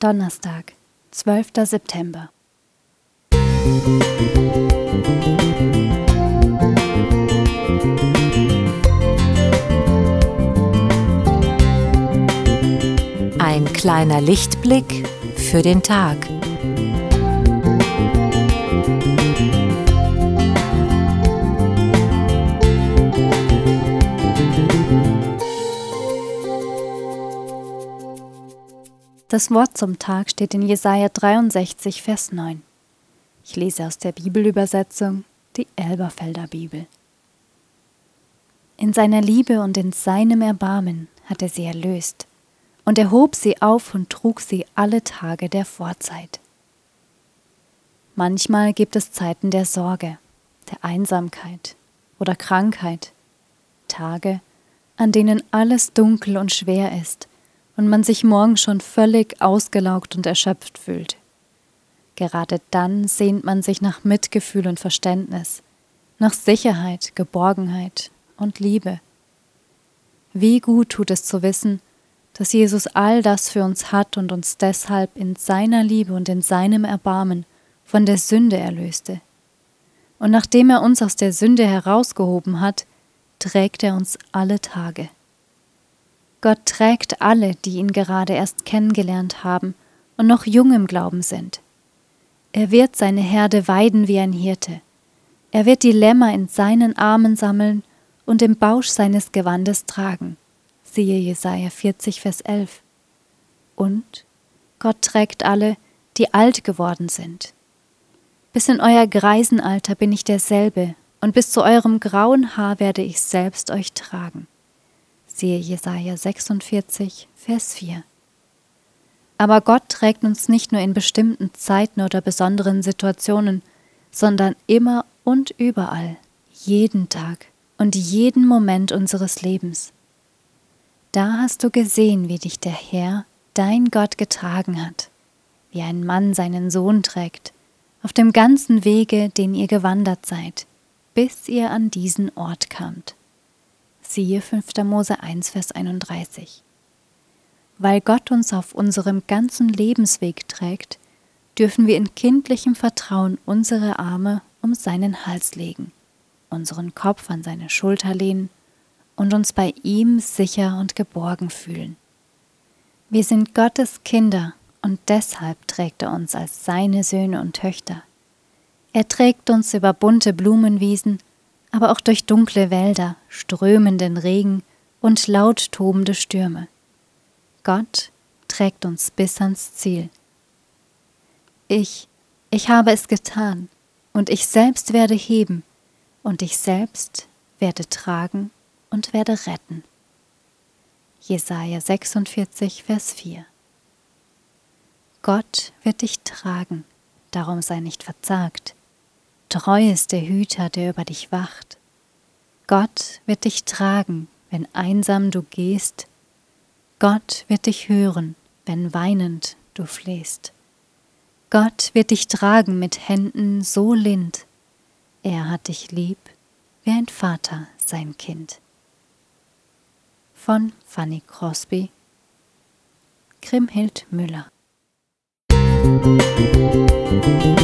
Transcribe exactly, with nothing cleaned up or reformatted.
Donnerstag, zwölfter September. Ein kleiner Lichtblick für den Tag. Das Wort zum Tag steht in Jesaja dreiundsechzig, Vers neun. Ich lese aus der Bibelübersetzung, die Elberfelder Bibel. In seiner Liebe und in seinem Erbarmen hat er sie erlöst und erhob sie auf und trug sie alle Tage der Vorzeit. Manchmal gibt es Zeiten der Sorge, der Einsamkeit oder Krankheit, Tage, an denen alles dunkel und schwer ist und man sich morgen schon völlig ausgelaugt und erschöpft fühlt. Gerade dann sehnt man sich nach Mitgefühl und Verständnis, nach Sicherheit, Geborgenheit und Liebe. Wie gut tut es zu wissen, dass Jesus all das für uns hat und uns deshalb in seiner Liebe und in seinem Erbarmen von der Sünde erlöste. Und nachdem er uns aus der Sünde herausgehoben hat, trägt er uns alle Tage. Gott trägt alle, die ihn gerade erst kennengelernt haben und noch jung im Glauben sind. Er wird seine Herde weiden wie ein Hirte. Er wird die Lämmer in seinen Armen sammeln und im Bausch seines Gewandes tragen. Siehe Jesaja vierzig, Vers elf. Und Gott trägt alle, die alt geworden sind. Bis in euer Greisenalter bin ich derselbe, und bis zu eurem grauen Haar werde ich selbst euch tragen. Siehe Jesaja sechsundvierzig, Vers vier. Aber Gott trägt uns nicht nur in bestimmten Zeiten oder besonderen Situationen, sondern immer und überall, jeden Tag und jeden Moment unseres Lebens. Da hast du gesehen, wie dich der Herr, dein Gott, getragen hat, wie ein Mann seinen Sohn trägt, auf dem ganzen Wege, den ihr gewandert seid, bis ihr an diesen Ort kamt. Siehe fünfter Mose eins, Vers einunddreißig. Weil Gott uns auf unserem ganzen Lebensweg trägt, dürfen wir in kindlichem Vertrauen unsere Arme um seinen Hals legen, unseren Kopf an seine Schulter lehnen und uns bei ihm sicher und geborgen fühlen. Wir sind Gottes Kinder und deshalb trägt er uns als seine Söhne und Töchter. Er trägt uns über bunte Blumenwiesen, aber auch durch dunkle Wälder, strömenden Regen und laut tobende Stürme. Gott trägt uns bis ans Ziel. Ich, ich habe es getan, und ich selbst werde heben, und ich selbst werde tragen und werde retten. Jesaja sechsundvierzig, Vers vier. Gott wird dich tragen, darum sei nicht verzagt. Treu ist der Hüter, der über dich wacht. Gott wird dich tragen, wenn einsam du gehst. Gott wird dich hören, wenn weinend du flehst. Gott wird dich tragen mit Händen so lind. Er hat dich lieb, wie ein Vater sein Kind. Von Fanny Crosby, Kriemhild Müller.